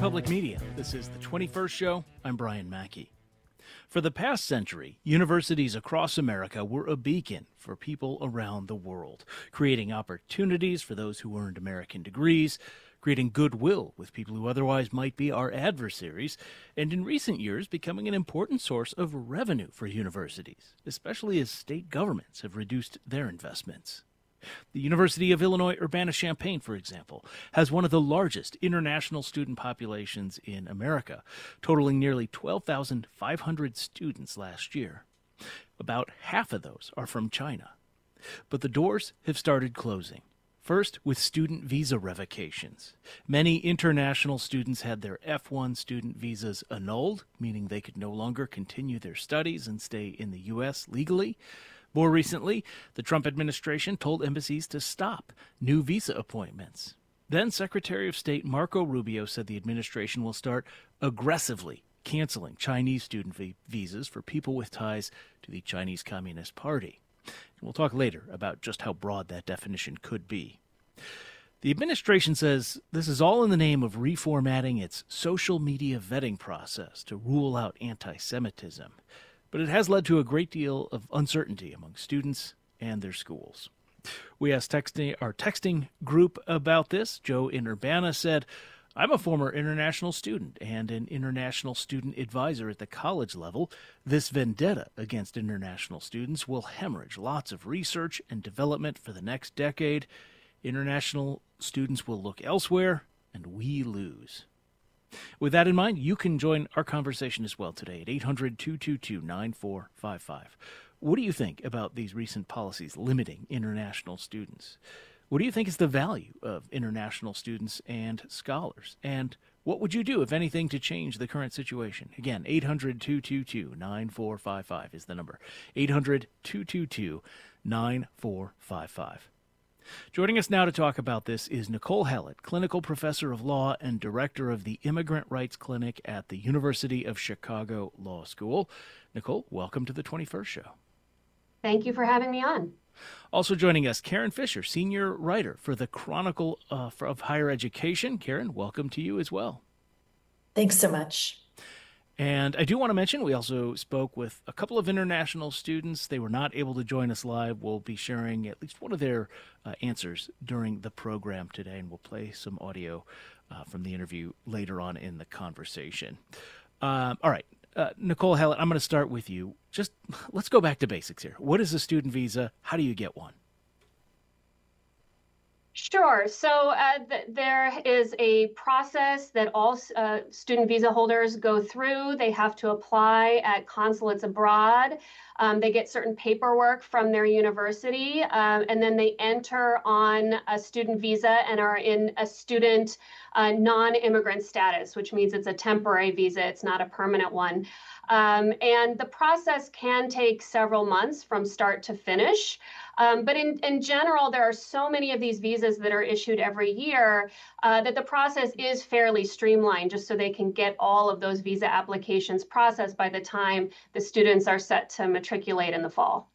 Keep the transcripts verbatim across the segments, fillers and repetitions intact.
Public Media. This is the twenty-first Show. I'm Brian Mackey. For the past century, universities across America were a beacon for people around the world, creating opportunities for those who earned American degrees, creating goodwill with people who otherwise might be our adversaries, and in recent years becoming an important source of revenue for universities, especially as state governments have reduced their investments. The University of Illinois Urbana-Champaign, for example, has one of the largest international student populations in America, totaling nearly twelve thousand five hundred students last year. About half of those are from China. But the doors have started closing. First, with student visa revocations. Many international students had their F one student visas annulled, meaning they could no longer continue their studies and stay in the U S legally. More recently, the Trump administration told embassies to stop new visa appointments. Then Secretary of State Marco Rubio said the administration will start aggressively canceling Chinese student v- visas for people with ties to the Chinese Communist Party. And we'll talk later about just how broad that definition could be. The administration says this is all in the name of reformatting its social media vetting process to rule out anti-Semitism. But it has led to a great deal of uncertainty among students and their schools. We asked texting, our texting group about this. Joe in Urbana said, I'm a former international student and an international student advisor at the college level. This vendetta against international students will hemorrhage lots of research and development for the next decade. International students will look elsewhere, and we lose. With that in mind, you can join our conversation as well today at eight hundred, two two two, nine four five five. What do you think about these recent policies limiting international students? What do you think is the value of international students and scholars? And what would you do, if anything, to change the current situation? Again, eight hundred, two two two, nine four five five is the number. eight hundred, two two two, nine four five five. Joining us now to talk about this is Nicole Hallett, clinical professor of law and director of the Immigrant Rights Clinic at the University of Chicago Law School. Nicole, welcome to the twenty-first Show. Thank you for having me on. Also joining us, Karen Fisher, senior writer for the Chronicle uh, of Higher Education. Karen, welcome to you as well. Thanks so much. And I do want to mention, we also spoke with a couple of international students. They were not able to join us live. We'll be sharing at least one of their uh, answers during the program today, and we'll play some audio uh, from the interview later on in the conversation. Um, all right, uh, Nicole Hallett, I'm going to start with you. Just let's go back to basics here. What is a student visa? How do you get one? Sure. So uh, th- there is a process that all uh, student visa holders go through. They have to apply at consulates abroad. Um, they get certain paperwork from their university, um, and then they enter on a student visa and are in a student uh, non-immigrant status, which means it's a temporary visa. It's not a permanent one. Um, and the process can take several months from start to finish. Um, but in, in general, there are so many of these visas that are issued every year uh, that the process is fairly streamlined, just so they can get all of those visa applications processed by the time the students are set to matriculate in the fall.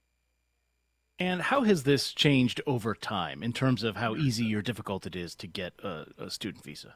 And how has this changed over time in terms of how easy or difficult it is to get a, a student visa?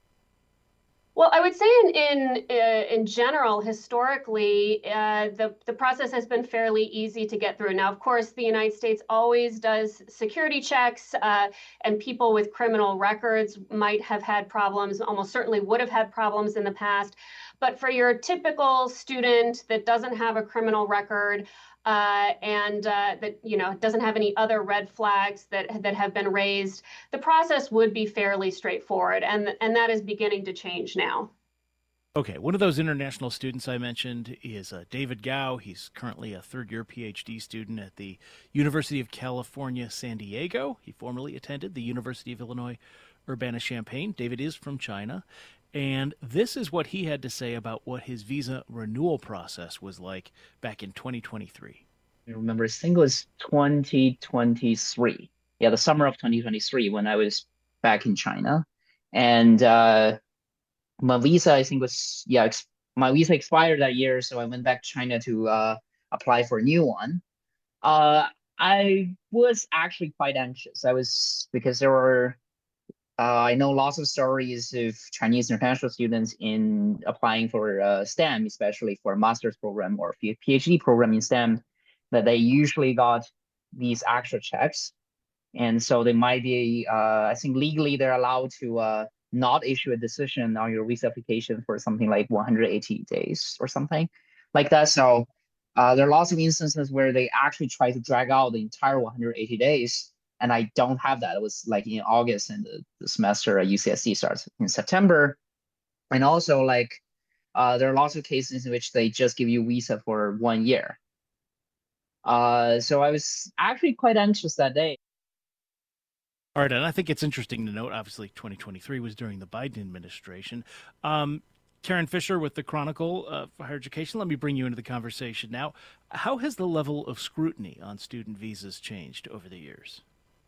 Well, I would say in in, uh, in general, historically, uh, the, the process has been fairly easy to get through. Now, of course, the United States always does security checks, uh, and people with criminal records might have had problems, almost certainly would have had problems in the past. But for your typical student that doesn't have a criminal record, Uh, and uh, that, you know, doesn't have any other red flags that that have been raised, the process would be fairly straightforward, and and that is beginning to change now. Okay, one of those international students I mentioned is uh, David Gao. He's currently a third-year P H D student at the University of California, San Diego. He formerly attended the University of Illinois Urbana-Champaign. David is from China. And this is what he had to say about what his visa renewal process was like back in twenty twenty-three. I remember, I think it was twenty twenty-three. Yeah, the summer of twenty twenty-three when I was back in China. And uh, my visa, I think was, yeah, ex- my visa expired that year. So I went back to China to uh, apply for a new one. Uh, I was actually quite anxious. I was, because there were Uh, I know lots of stories of Chinese international students in applying for uh, STEM, especially for a master's program or PhD program in STEM, that they usually got these extra checks. And so they might be, uh, I think legally they're allowed to uh, not issue a decision on your visa application for something like one hundred eighty days or something like that. So uh, there are lots of instances where they actually try to drag out the entire one hundred eighty days. And I don't have that. It was like in August, and the, the semester at U C S C starts in September. And also, like, uh, there are lots of cases in which they just give you visa for one year. Uh, so I was actually quite anxious that day. All right, and I think it's interesting to note, obviously, twenty twenty-three was during the Biden administration. Um, Karen Fisher with the Chronicle uh, for Higher Education, let me bring you into the conversation now. How has the level of scrutiny on student visas changed over the years?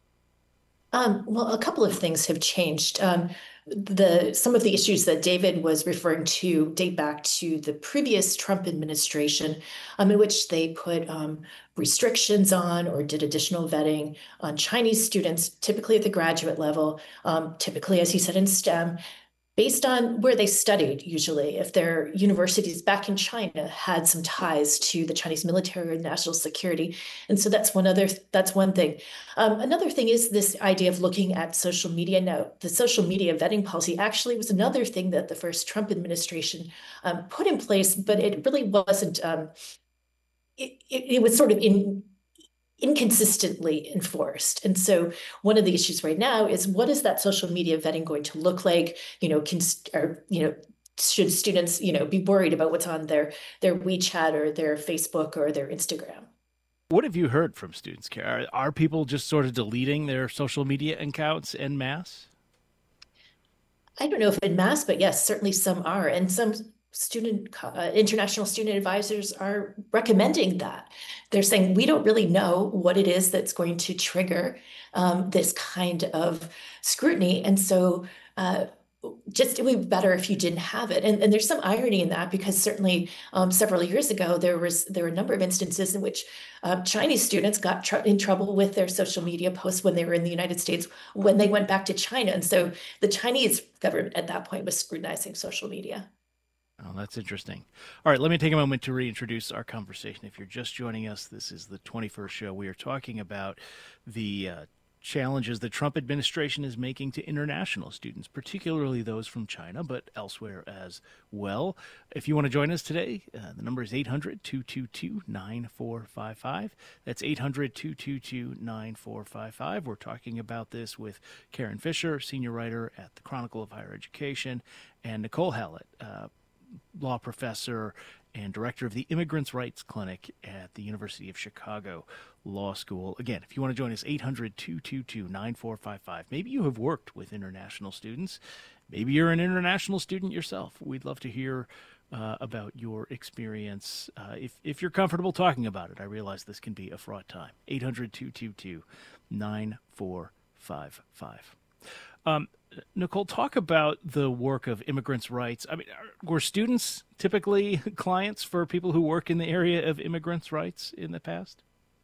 Um, well, a couple of things have changed. Um, the some of the issues that David was referring to date back to the previous Trump administration, um, in which they put um, restrictions on or did additional vetting on Chinese students, typically at the graduate level, um, typically, as he said, in STEM, based on where they studied, usually. If their universities back in China had some ties to the Chinese military or national security. And so that's one other, that's one thing. Um, another thing is this idea of looking at social media. Now, the social media vetting policy actually was another thing that the first Trump administration um, put in place, but it really wasn't, um, it, it, it was sort of in, inconsistently enforced. And so one of the issues right now is, what is that social media vetting going to look like? You know, can, or, you know, should students, you know, be worried about what's on their, their WeChat or their Facebook or their Instagram? What have you heard from students, Kara? Are, are people just sort of deleting their social media accounts en masse? I don't know if en masse, but yes, certainly some are. And some student uh, international student advisors are recommending that. They're saying, we don't really know what it is that's going to trigger um, this kind of scrutiny. And so uh, just it would be better if you didn't have it. And, and there's some irony in that, because certainly um, several years ago, there was there were a number of instances in which uh, Chinese students got tr in trouble with their social media posts when they were in the United States, when they went back to China. And so the Chinese government at that point was scrutinizing social media. Oh, that's interesting. All right, let me take a moment to reintroduce our conversation. If you're just joining us, this is the twenty-first show. We are talking about the uh, challenges the Trump administration is making to international students, particularly those from China, but elsewhere as well. If you want to join us today, uh, the number is eight hundred, two two two, nine four five five. That's eight hundred, two two two, nine four five five. We're talking about this with Karen Fisher, senior writer at the Chronicle of Higher Education, and Nicole Hallett, uh, law professor and director of the Immigrants' Rights Clinic at the University of Chicago Law School. Again, if you want to join us, eight hundred, two two two, nine four five five. Maybe you have worked with international students. Maybe you're an international student yourself. We'd love to hear uh, about your experience. Uh, if, if you're comfortable talking about it, I realize this can be a fraught time. eight hundred, two two two, nine four five five. Um, Nicole, talk about the work of immigrants' rights. I mean, were students typically clients for people who work in the area of immigrants' rights in the past?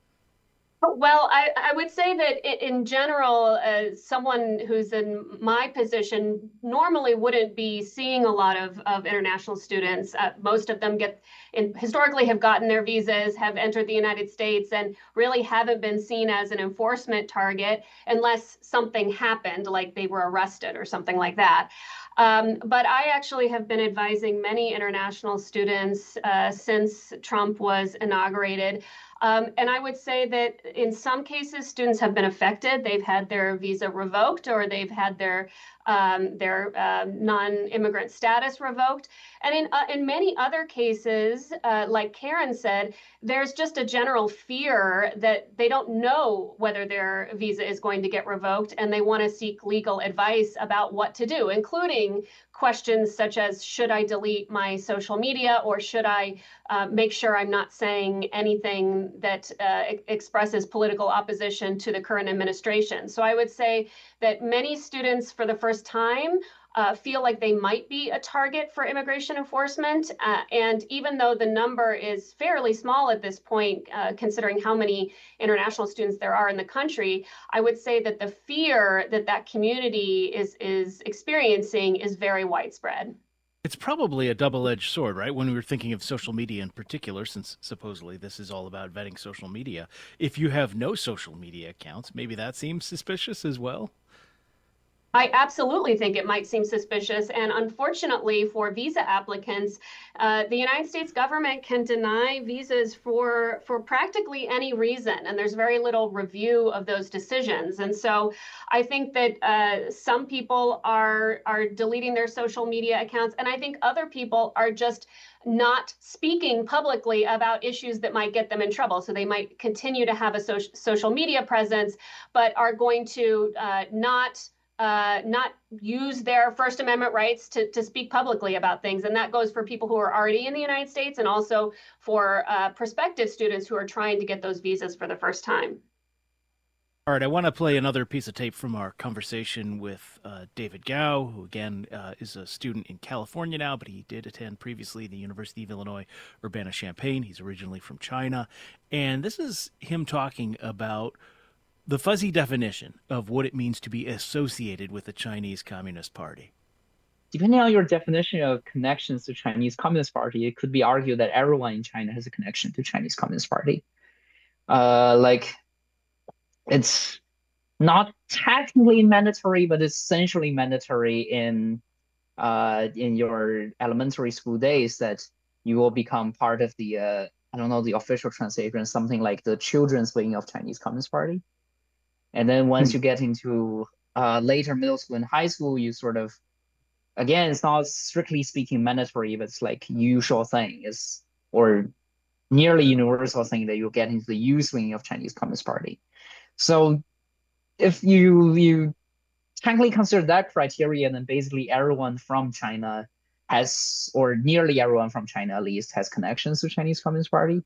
Well, I, I would say that in general, uh, someone who's in my position normally wouldn't be seeing a lot of, of international students. Uh, most of them get in, historically have gotten their visas, have entered the United States, and really haven't been seen as an enforcement target unless something happened, like they were arrested or something like that. Um, but I actually have been advising many international students uh, since Trump was inaugurated. Um, and I would say that in some cases, students have been affected. They've had their visa revoked, or they've had their um, their uh, non-immigrant status revoked. And in uh, in many other cases, uh, like Karen said, there's just a general fear that they don't know whether their visa is going to get revoked, and they want to seek legal advice about what to do, including questions such as, should I delete my social media, or should I uh, make sure I'm not saying anything that uh, expresses political opposition to the current administration? So I would say that many students for the first time uh, feel like they might be a target for immigration enforcement. Uh, and even though the number is fairly small at this point, uh, considering how many international students there are in the country, I would say that the fear that that community is, is experiencing is very widespread. It's probably a double-edged sword, right? When we were thinking of social media in particular, since supposedly this is all about vetting social media, if you have no social media accounts, maybe that seems suspicious as well. I absolutely think it might seem suspicious. And unfortunately for visa applicants, uh, the United States government can deny visas for, for practically any reason. And there's very little review of those decisions. And so I think that uh, some people are, are deleting their social media accounts. And I think other people are just not speaking publicly about issues that might get them in trouble. So they might continue to have a so social media presence, but are going to uh, not Uh, not use their First Amendment rights to, to speak publicly about things. And that goes for people who are already in the United States and also for uh, prospective students who are trying to get those visas for the first time. All right, I want to play another piece of tape from our conversation with uh, David Gao, who again uh, is a student in California now, but he did attend previously the University of Illinois Urbana-Champaign. He's originally from China. And this is him talking about the fuzzy definition of what it means to be associated with the Chinese Communist Party. Depending on your definition of connections to Chinese Communist Party, it could be argued that everyone in China has a connection to Chinese Communist Party. Uh, like, it's not technically mandatory, but it's essentially mandatory in uh, in your elementary school days that you will become part of the, uh, I don't know, the official translation, something like the children's wing of Chinese Communist Party. And then once you get into uh, later middle school and high school, you sort of, again, it's not strictly speaking mandatory, but it's like usual thing, is or nearly universal thing that you'll get into the youth wing of Chinese Communist Party. So if you you technically consider that criteria, then basically everyone from China has, or nearly everyone from China at least, has connections to Chinese Communist Party.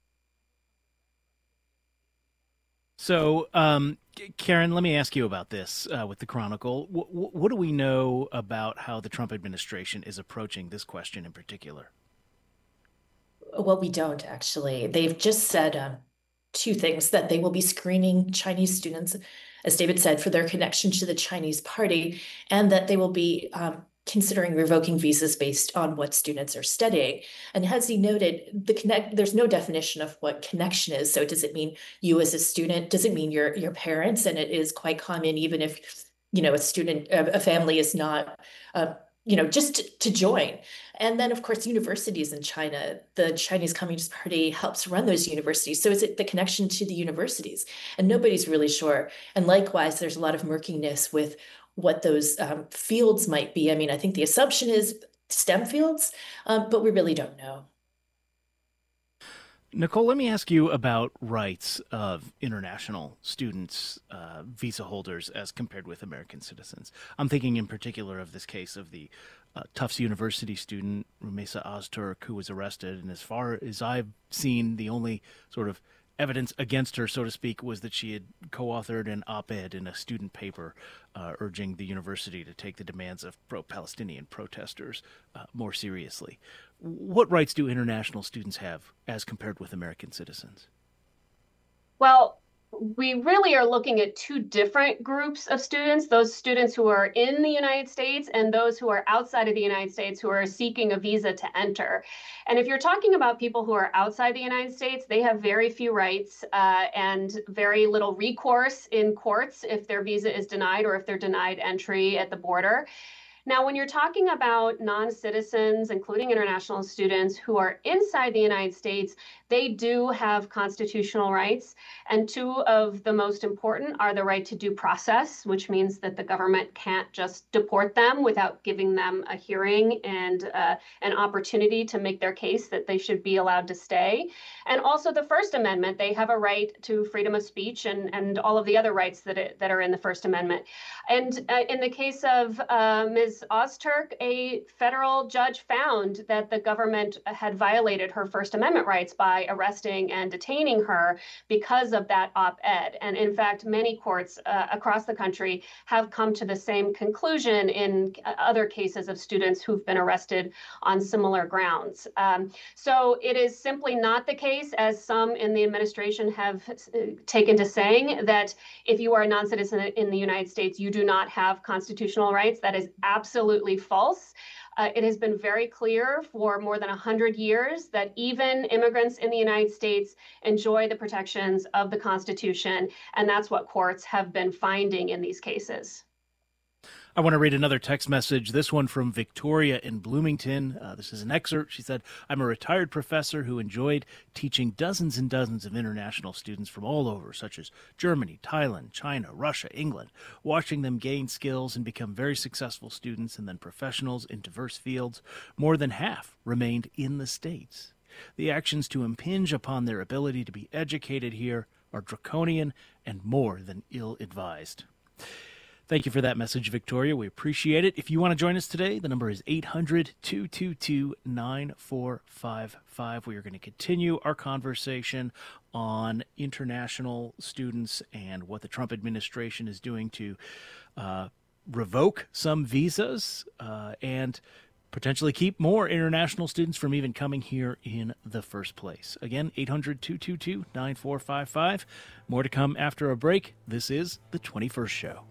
So, um, Karen, let me ask you about this uh, with the Chronicle. W what do we know about how the Trump administration is approaching this question in particular? Well, we don't actually. They've just said um, two things: that they will be screening Chinese students, as David said, for their connection to the Chinese party, and that they will be um, considering revoking visas based on what students are studying. And as he noted, the connect there's no definition of what connection is. So does it mean you as a student? Does it mean your your parents? And it is quite common, even if, you know, a student, a family is not, uh, you know, just to, to join. And then, of course, universities in China, the Chinese Communist Party helps run those universities. So is it the connection to the universities? And nobody's really sure. And likewise, there's a lot of murkiness with what those um, fields might be. I mean, I think the assumption is STEM fields, um, but we really don't know. Nicole, let me ask you about rights of international students, uh, visa holders, as compared with American citizens. I'm thinking in particular of this case of the uh, Tufts University student, Rumeysa Ozturk, who was arrested. And as far as I've seen, the only sort of evidence against her, so to speak, was that she had co-authored an op-ed in a student paper uh, urging the university to take the demands of pro-Palestinian protesters uh, more seriously. What rights do international students have as compared with American citizens? Well, we really are looking at two different groups of students, those students who are in the United States and those who are outside of the United States who are seeking a visa to enter. And if you're talking about people who are outside the United States, they have very few rights uh, and very little recourse in courts if their visa is denied or if they're denied entry at the border. Now, when you're talking about non-citizens, including international students who are inside the United States, they do have constitutional rights. And two of the most important are the right to due process, which means that the government can't just deport them without giving them a hearing and uh, an opportunity to make their case that they should be allowed to stay. And also the First Amendment, they have a right to freedom of speech and, and all of the other rights that, it, that are in the First Amendment. And uh, in the case of uh, Miz Ozturk, a federal judge found that the government had violated her First Amendment rights by justify arresting and detaining her because of that op-ed. And in fact, many courts uh, across the country have come to the same conclusion in other cases of students who've been arrested on similar grounds. Um, so it is simply not the case, as some in the administration have taken to saying, that if you are a non-citizen in the United States, you do not have constitutional rights. That is absolutely false. Uh, it has been very clear for more than one hundred years that even immigrants in the United States enjoy the protections of the Constitution, and that's what courts have been finding in these cases. I want to read another text message, this one from Victoria in Bloomington. Uh, this is an excerpt. She said, I'm a retired professor who enjoyed teaching dozens and dozens of international students from all over, such as Germany, Thailand, China, Russia, England, watching them gain skills and become very successful students and then professionals in diverse fields. More than half remained in the States. The actions to impinge upon their ability to be educated here are draconian and more than ill-advised. Thank you for that message, Victoria. We appreciate it. If you want to join us today, the number is eight hundred, two two two, nine four five five. We are going to continue our conversation on international students and what the Trump administration is doing to uh, revoke some visas uh, and potentially keep more international students from even coming here in the first place. Again, eight hundred, two two two, nine four five five. More to come after a break. This is The twenty-first Show.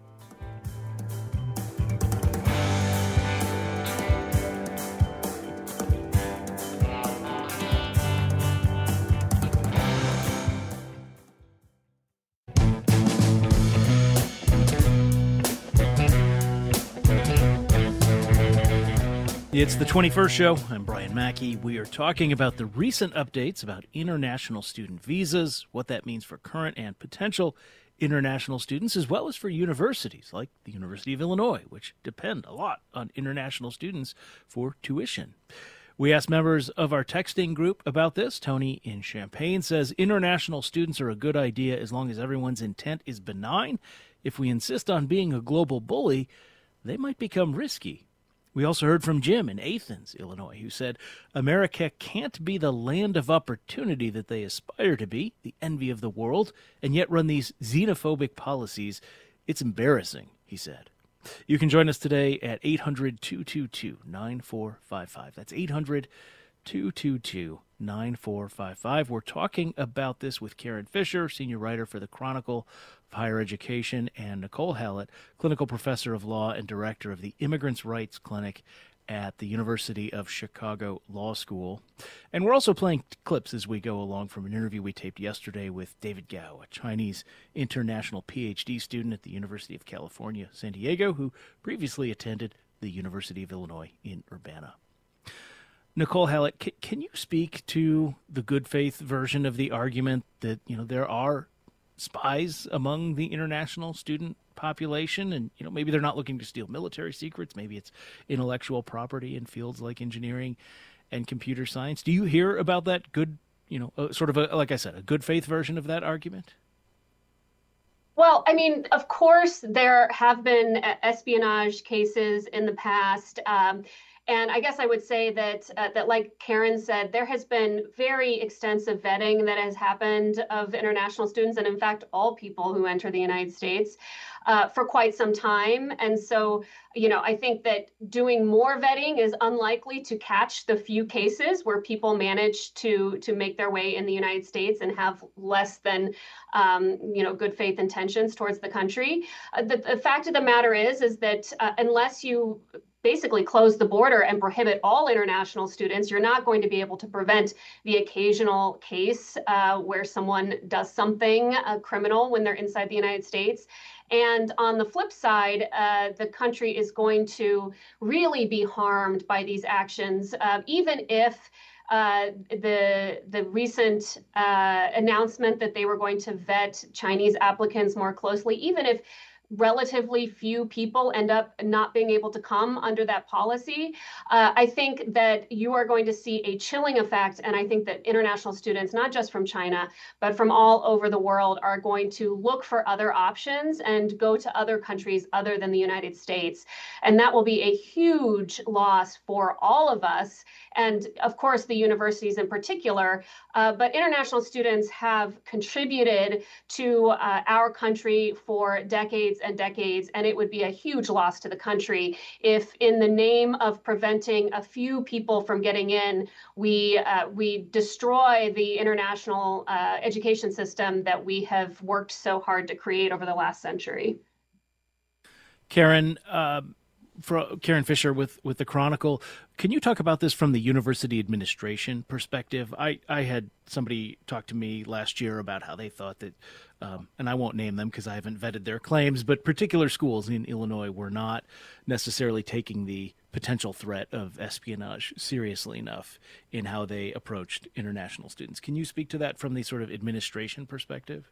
It's The twenty-first Show. I'm Brian Mackey. We are talking about the recent updates about international student visas, what that means for current and potential international students, as well as for universities like the University of Illinois, which depend a lot on international students for tuition. We asked members of our texting group about this. Tony in Champaign says international students are a good idea as long as everyone's intent is benign. If we insist on being a global bully, they might become risky. We also heard from Jim in Athens, Illinois, who said America can't be the land of opportunity that they aspire to be, the envy of the world, and yet run these xenophobic policies. It's embarrassing, he said. You can join us today at eight hundred, two two two, nine four five five. That's eight hundred, two two two, nine four five five. We're talking about this with Karen Fisher, senior writer for the Chronicle of Higher Education, and Nicole Hallett, clinical professor of law and director of the Immigrants' Rights Clinic at the University of Chicago Law School. And we're also playing clips as we go along from an interview we taped yesterday with David Gao, a Chinese international P H D student at the University of California, San Diego, who previously attended the University of Illinois in Urbana. Nicole Hallett, can, can you speak to the good faith version of the argument that, you know, there are spies among the international student population, and, you know, maybe they're not looking to steal military secrets, maybe it's intellectual property in fields like engineering and computer science? Do you hear about that good, you know, uh, sort of a, like I said, a good faith version of that argument? Well, I mean, of course, there have been espionage cases in the past. Um, And I guess I would say that, uh, that, like Karen said, there has been very extensive vetting that has happened of international students, and in fact, all people who enter the United States uh, for quite some time. And so, you know, I think that doing more vetting is unlikely to catch the few cases where people manage to to make their way in the United States and have less than, um, you know, good faith intentions towards the country. Uh, the, the fact of the matter is, is that uh, unless you basically close the border and prohibit all international students, you're not going to be able to prevent the occasional case uh, where someone does something uh, criminal when they're inside the United States. And on the flip side, uh, the country is going to really be harmed by these actions, uh, even if uh, the the recent uh, announcement that they were going to vet Chinese applicants more closely, even if relatively few people end up not being able to come under that policy, uh, I think that you are going to see a chilling effect. And I think that international students, not just from China, but from all over the world, are going to look for other options and go to other countries other than the United States. And that will be a huge loss for all of us. And of course, the universities in particular, uh, but international students have contributed to uh, our country for decades and decades, and it would be a huge loss to the country if, in the name of preventing a few people from getting in, we uh, we destroy the international uh, education system that we have worked so hard to create over the last century. Karen, uh, for Karen Fisher with, with the Chronicle, can you talk about this from the university administration perspective? I, I had somebody talk to me last year about how they thought that, um, and I won't name them because I haven't vetted their claims, but particular schools in Illinois were not necessarily taking the potential threat of espionage seriously enough in how they approached international students. Can you speak to that from the sort of administration perspective?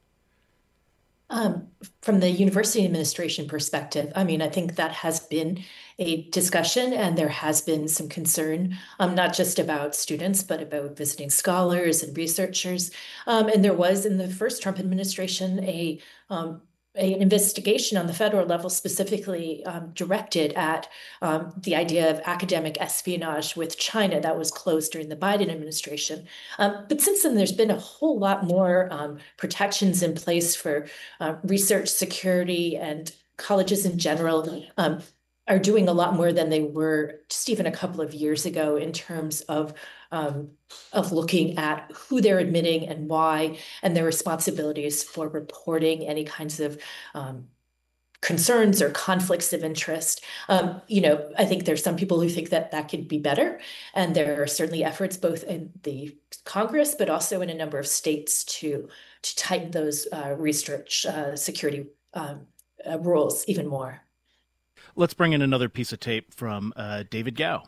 Um, from the university administration perspective, I mean, I think that has been a discussion, and there has been some concern, um, not just about students, but about visiting scholars and researchers. Um, and there was, in the first Trump administration, a um, an investigation on the federal level specifically um, directed at um, the idea of academic espionage with China that was closed during the Biden administration. Um, but since then, there's been a whole lot more um, protections in place for uh, research security, and colleges in general um, are doing a lot more than they were just even a couple of years ago in terms of um, of looking at who they're admitting and why, and their responsibilities for reporting any kinds of um, concerns or conflicts of interest. Um, you know, I think there's some people who think that that could be better, and there are certainly efforts both in the Congress, but also in a number of states to to tighten those uh, research uh, security um, uh, rules even more. Let's bring in another piece of tape from uh, David Gao.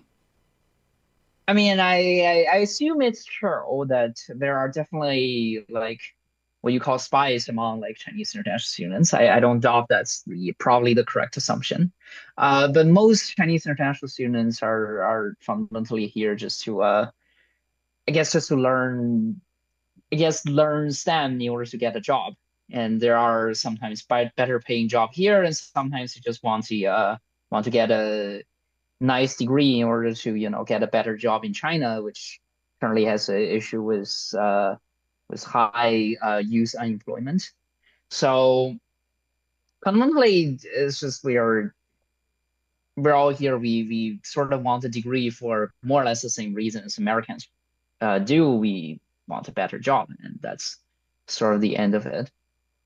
I mean, I, I I assume it's true that there are definitely like what you call spies among like Chinese international students. I, I don't doubt that's the probably the correct assumption. Uh, but most Chinese international students are are fundamentally here just to uh, I guess just to learn, I guess learn STEM in order to get a job. And there are sometimes better paying job here, and sometimes you just want to uh want to get a nice degree in order to, you know, get a better job in China, which currently has an issue with uh, with high uh, youth unemployment. So fundamentally, it's just we are we're all here. We we sort of want a degree for more or less the same reasons Americans uh, do. We want a better job, and that's sort of the end of it.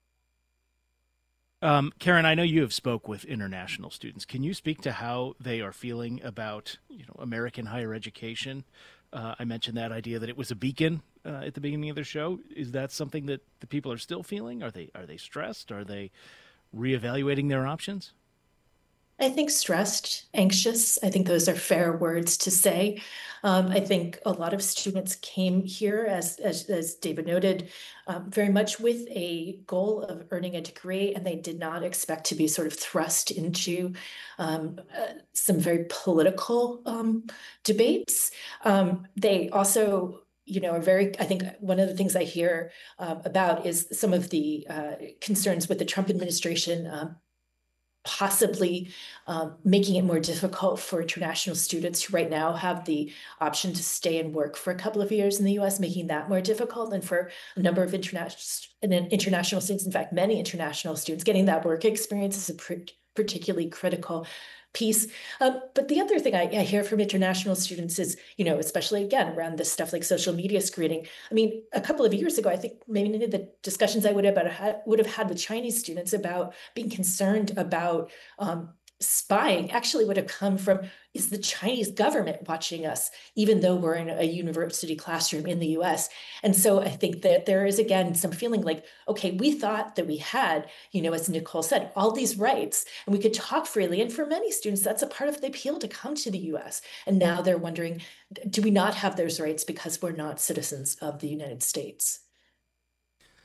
Um, Karen, I know you have spoke with international students. Can you speak to how they are feeling about, you know, American higher education? Uh, I mentioned that idea that it was a beacon uh, at the beginning of the show. Is that something that the people are still feeling? Are they are they stressed? Are they reevaluating their options? I think stressed, anxious. I think those are fair words to say. Um, I think a lot of students came here, as as, as David noted, um, very much with a goal of earning a degree, and they did not expect to be sort of thrust into um, uh, some very political um, debates. Um, they also you know, are very, I think one of the things I hear um, about is some of the uh, concerns with the Trump administration um, possibly um, making it more difficult for international students who right now have the option to stay and work for a couple of years in the U S, making that more difficult. And for a number of international international students, in fact, many international students, getting that work experience is a particularly critical piece. Um, but the other thing I, I hear from international students is, you know, especially again around this stuff like social media screening. I mean, a couple of years ago, I think maybe the discussions I would have had, would have had with Chinese students about being concerned about um, spying actually would have come from, is the Chinese government watching us, even though we're in a university classroom in the U S? And so I think that there is, again, some feeling like, okay, we thought that we had, you know, as Nicole said, all these rights and we could talk freely. And for many students, that's a part of the appeal to come to the U S. And now they're wondering, do we not have those rights because we're not citizens of the United States?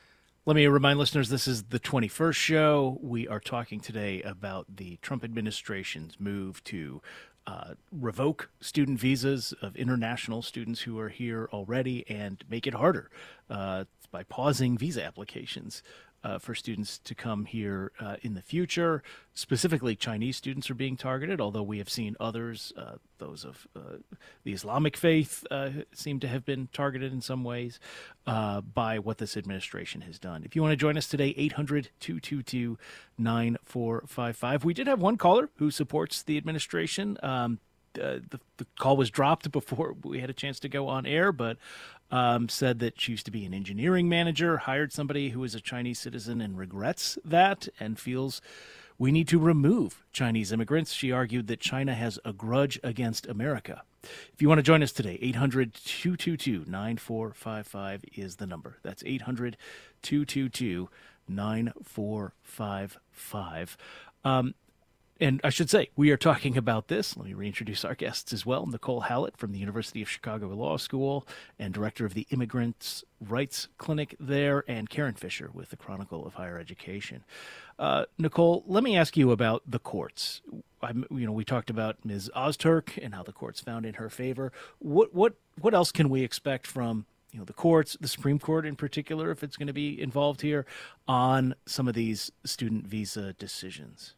Let me remind listeners, this is the twenty-first show. We are talking today about the Trump administration's move to uh, revoke student visas of international students who are here already and make it harder uh, by pausing visa applications uh, for students to come here uh, in the future. Specifically, Chinese students are being targeted, although we have seen others, uh, those of uh, the Islamic faith, uh, seem to have been targeted in some ways uh, by what this administration has done. If you want to join us today, eight hundred, two two two, nine four five five. We did have one caller who supports the administration. Um, uh, the, the call was dropped before we had a chance to go on air, but um, said that she used to be an engineering manager, hired somebody who is a Chinese citizen and regrets that and feels we need to remove Chinese immigrants. She argued that China has a grudge against America. If you want to join us today, eight hundred, two two two, nine four five five is the number. That's eight hundred, two two two, nine four five five. Um, and I should say, we are talking about this. Let me reintroduce our guests as well. Nicole Hallett from the University of Chicago Law School and director of the Immigrants' Rights Clinic there, and Karen Fisher with the Chronicle of Higher Education. Uh, Nicole, let me ask you about the courts. I'm, you know, we talked about Miz Ozturk and how the courts found in her favor. What what what else can we expect from, you know, the courts, the Supreme Court in particular, if it's going to be involved here, on some of these student visa decisions?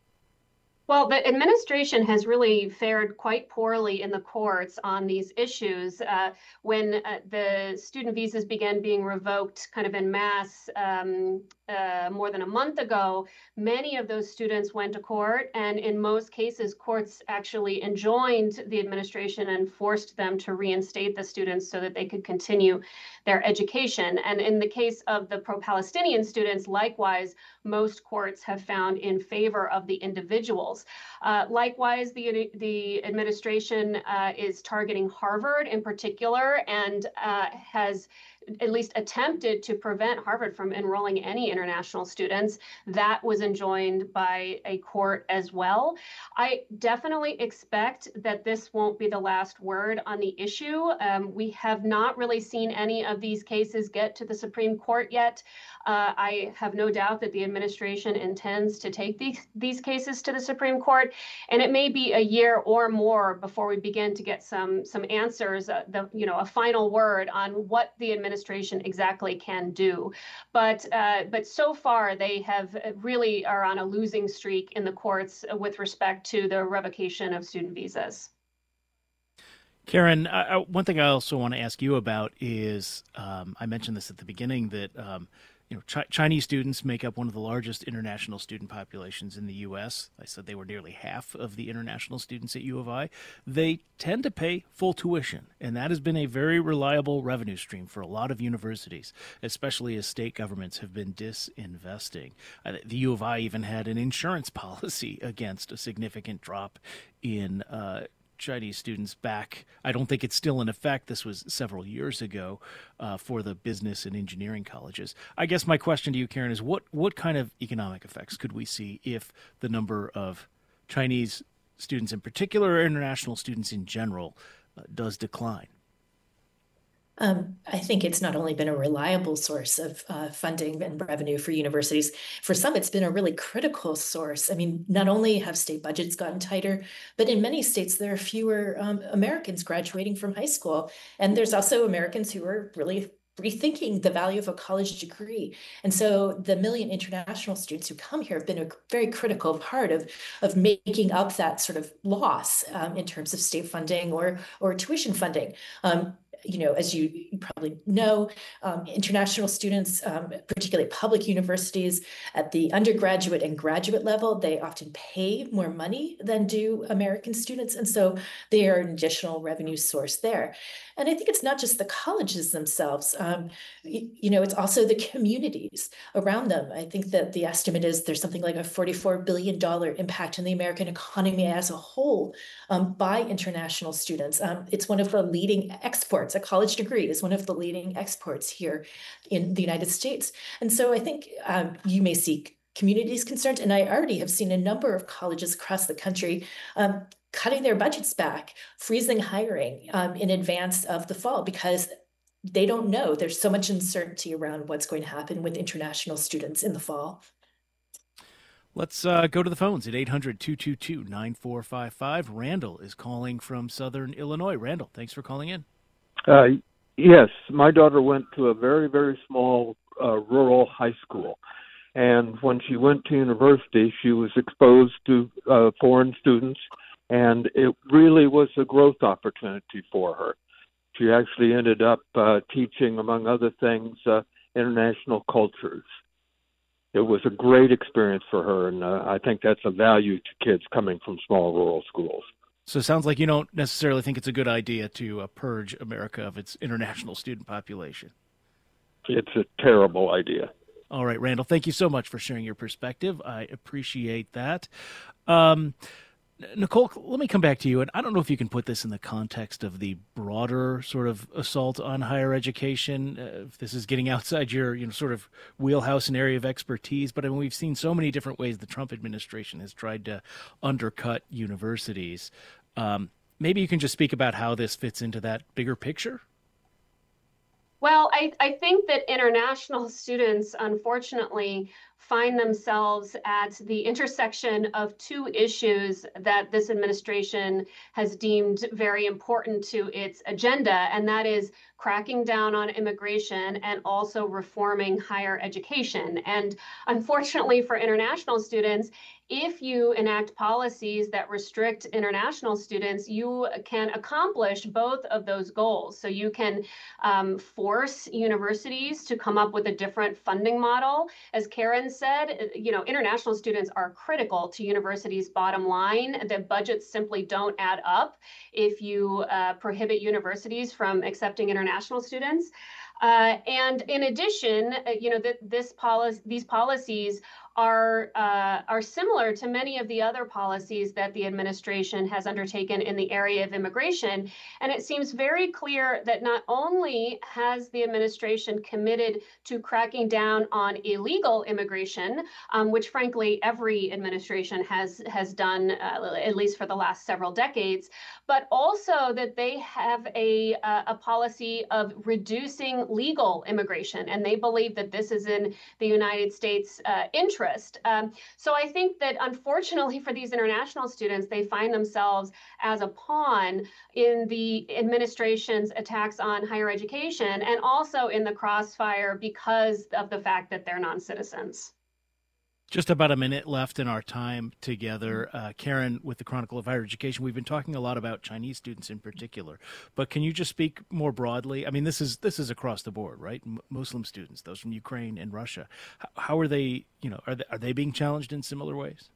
Well, the administration has really fared quite poorly in the courts on these issues. Uh, when uh, the student visas began being revoked kind of en masse um, uh, more than a month ago, many of those students went to court, and in most cases, courts actually enjoined the administration and forced them to reinstate the students so that they could continue their education. And in the case of the pro-Palestinian students, likewise, most courts have found in favor of the individuals. Uh, likewise, the, the administration uh, is targeting Harvard in particular and uh, has at least attempted to prevent Harvard from enrolling any international students. That was enjoined by a court as well. I definitely expect that this won't be the last word on the issue. Um, we have not really seen any of these cases get to the Supreme Court yet. Uh, I have no doubt that the administration intends to take these, these cases to the Supreme Court, and it may be a year or more before we begin to get some, some answers, uh, the, you know, a final word on what the administration exactly can do. But, uh, but so far, they have really are on a losing streak in the courts with respect to the revocation of student visas. Karen, I, I, one thing I also want to ask you about is, um, I mentioned this at the beginning, that um, you know, Ch- Chinese students make up one of the largest international student populations in the U S. I said they were nearly half of the international students at U of I. They tend to pay full tuition, and that has been a very reliable revenue stream for a lot of universities, especially as state governments have been disinvesting. Uh, the U of I even had an insurance policy against a significant drop in uh Chinese students back. I don't think it's still in effect. This was several years ago uh, for the business and engineering colleges. I guess my question to you, Karen, is what, what kind of economic effects could we see if the number of Chinese students in particular, or international students in general, uh, does decline? Um, I think it's not only been a reliable source of uh, funding and revenue for universities, for some it's been a really critical source. I mean, not only have state budgets gotten tighter, but in many states there are fewer um, Americans graduating from high school. And there's also Americans who are really rethinking the value of a college degree. And so the million international students who come here have been a very critical part of, of making up that sort of loss um, in terms of state funding or, or tuition funding. Um, You know, as you, you probably know, um, international students, um, particularly public universities at the undergraduate and graduate level, they often pay more money than do American students. And so they are an additional revenue source there. And I think it's not just the colleges themselves. Um, you, you know, it's also the communities around them. I think that the estimate is there's something like a forty-four billion dollars impact on the American economy as a whole um, by international students. Um, it's one of the leading exports. A college degree is one of the leading exports here in the United States. And so I think um, you may see communities concerned, and I already have seen a number of colleges across the country um, cutting their budgets back, freezing hiring um, in advance of the fall, because they don't know. There's so much uncertainty around what's going to happen with international students in the fall. Let's uh, go to the phones at eight hundred, two two two, nine four five five. Randall is calling from Southern Illinois. Randall, thanks for calling in. Uh, yes, my daughter went to a very, very small uh, rural high school. And when she went to university, she was exposed to uh, foreign students, and it really was a growth opportunity for her. She actually ended up uh, teaching, among other things, uh, international cultures. It was a great experience for her, and uh, I think that's a value to kids coming from small rural schools. So it sounds like you don't necessarily think it's a good idea to uh, purge America of its international student population. It's a terrible idea. All right, Randall, thank you so much for sharing your perspective. I appreciate that. Um, Nicole, let me come back to you. And I don't know if you can put this in the context of the broader sort of assault on higher education, uh, if this is getting outside your you know, sort of wheelhouse and area of expertise. But I mean, we've seen so many different ways the Trump administration has tried to undercut universities. Um, maybe you can just speak about how this fits into that bigger picture. Well, I, I think that international students, unfortunately, find themselves at the intersection of two issues that this administration has deemed very important to its agenda, and that is cracking down on immigration and also reforming higher education. And unfortunately for international students, if you enact policies that restrict international students, you can accomplish both of those goals. So you can um, force universities to come up with a different funding model. As Karen said, you know, international students are critical to universities' bottom line. The budgets simply don't add up if you uh, prohibit universities from accepting international students. Uh, and in addition, uh, you know, th- this policy, these policies are uh, are similar to many of the other policies that the administration has undertaken in the area of immigration. And it seems very clear that not only has the administration committed to cracking down on illegal immigration, um, which frankly every administration has has done, uh, at least for the last several decades, but also that they have a uh, a policy of reducing legal immigration, and they believe that this is in the United States' uh, interest. Um, so I think that unfortunately for these international students, they find themselves as a pawn in the administration's attacks on higher education and also in the crossfire because of the fact that they're non-citizens. Just about a minute left in our time together. Uh, Karen, with the Chronicle of Higher Education, we've been talking a lot about Chinese students in particular, but can you just speak more broadly? I mean, this is this is across the board, right? M- Muslim students, those from Ukraine and Russia. How, how are they, you know, are they, are they being challenged in similar ways?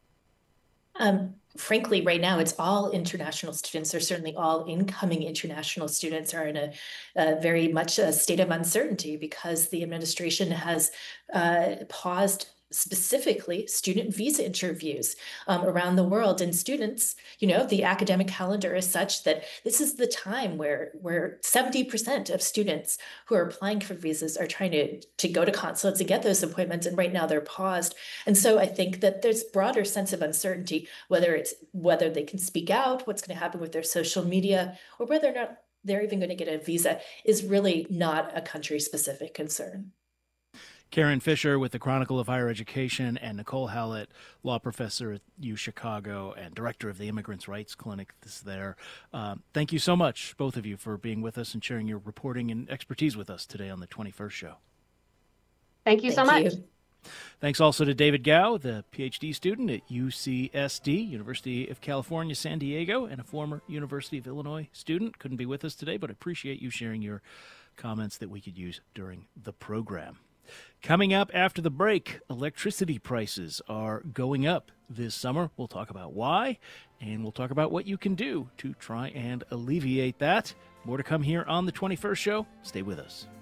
Um, frankly, right now, it's all international students, or certainly all incoming international students are in a, a very much a state of uncertainty because the administration has uh, paused specifically student visa interviews um, around the world. And students, you know, the academic calendar is such that this is the time where where seventy percent of students who are applying for visas are trying to, to go to consulates and get those appointments. And right now they're paused. And so I think that there's broader sense of uncertainty, whether it's whether they can speak out, what's going to happen with their social media, or whether or not they're even going to get a visa is really not a country-specific concern. Karen Fisher with the Chronicle of Higher Education, and Nicole Hallett, law professor at U Chicago and director of the Immigrants' Rights Clinic is there. Uh, thank you so much, both of you, for being with us and sharing your reporting and expertise with us today on the twenty-first Show. Thank you so Thank much. you. Thanks also to David Gao, the P H D student at U C S D, University of California, San Diego, and a former University of Illinois student. Couldn't be with us today, but appreciate you sharing your comments that we could use during the program. Coming up after the break, electricity prices are going up this summer. We'll talk about why, and we'll talk about what you can do to try and alleviate that. More to come here on the twenty-first Show. Stay with us.